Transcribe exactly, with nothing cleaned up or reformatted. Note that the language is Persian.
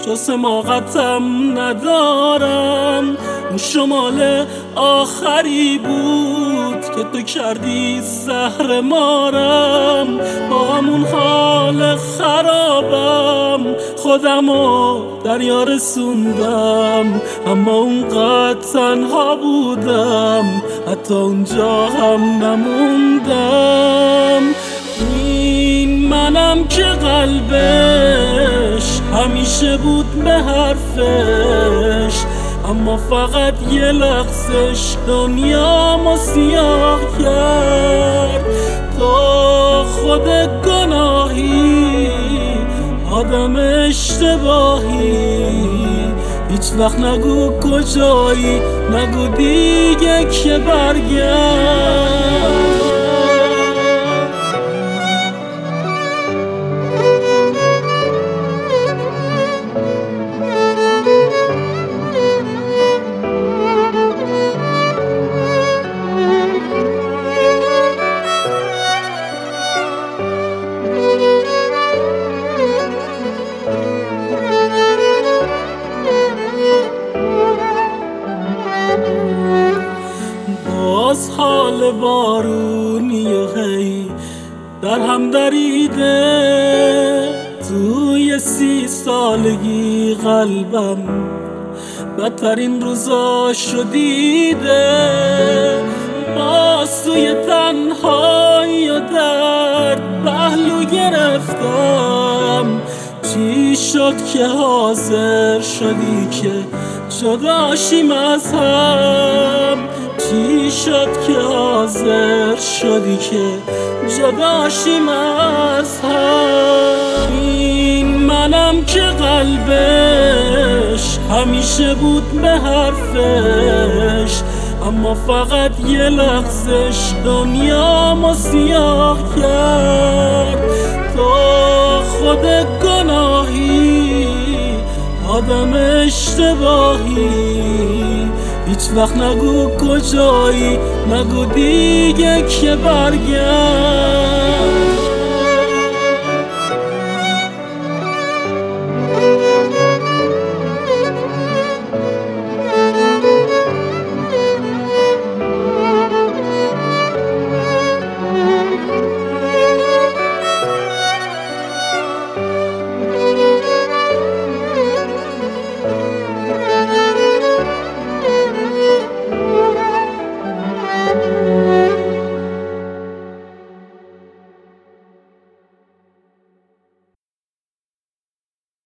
جز حماقتم ندارم. اون شمال آخری بود که تو کردی سحر مارم. با همون حال خرابم خودمو دریا رسوندم، اما اونقدر تنها بودم حتی اونجا هم نموندم. این منم که قلبش همیشه بود به حرفش، اما فقط یه لحظش دنیامو سیاه کرد. تو خود گناهی، آدم اشتباهی، هیچ وقت نگو کجایی، نگو دیگه که برگرد. باز حال بارونی و هی در هم دریده، توی سی سالگی قلبم بدترین روزاشو دیده. باز توی تنهایی و درد پهلو گرفتم. چی شد که حاضر شدی که جداشیم از هم؟ چی شد که حاضر شدی که جداشیم از هم؟ این منم که قلبش همیشه بود به حرفش، اما فقط یه لحظش دنیامو سیاه کرد. تو خود گناهی، آدم اشتباهی، هیچ وقت نگو کجایی، نگو دیگه که برگرد.